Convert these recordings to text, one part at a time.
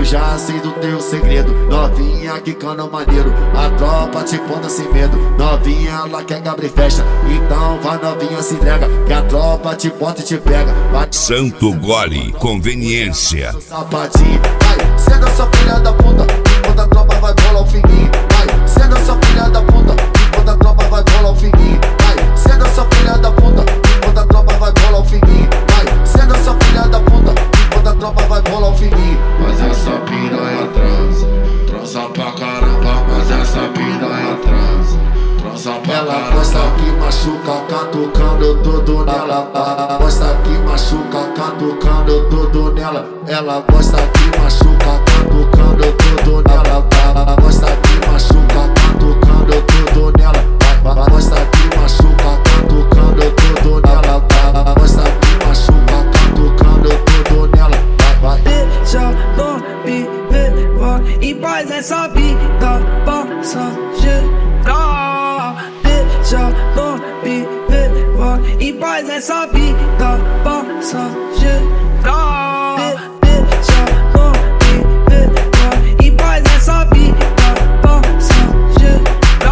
já sei do teu segredo. Novinha que cana maneiro, a tropa te pondo sem medo. Novinha ela quer que abre e fecha, então vai novinha se entrega, que a tropa te bota e te pega. Vai, Santo Gole, conveniência. Sapatinho, vai, cê não sou filha da puta, quando a tropa vai bolar o fininho. Vai, cê não sou filha da puta, quando a tropa vai bolar o fininho. Vai, cê não sou filha da puta, quando a tropa vai bolar o fininho. Vai, cê não sou filha da puta, quando a tropa vai bolar o fininho. Mas essa piranha transa, transa pra caramba, mas essa piranha transa, transa pra caramba. Ela gosta que machuca, catucando tudo nela. Gosta que machuca, catucando tudo nela. Ela gosta que machuca, catucando tudo nela. Gosta que machuca, catucando tudo nela. Gosta que machuca, catucando tudo nela. Gosta que machuca, catucando tudo nela. Deixa não viver, vai em paz essa vida passageira. Deixa não viver, vai em paz essa vida passageira. Deixa não viver, vai em paz essa vida passageira.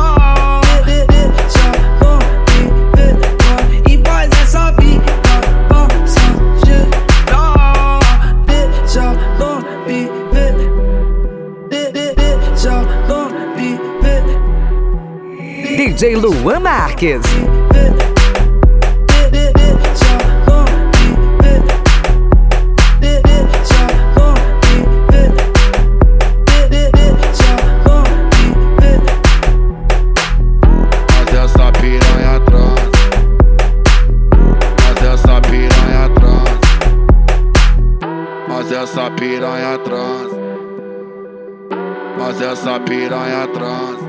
Deixa não viver, vai em paz essa vida passageira. Deixa não viver, deixa não viver. DJ Luan Marques. Mas essa piranha transa, mas essa piranha transa, mas essa piranha transa, mas essa piranha transa.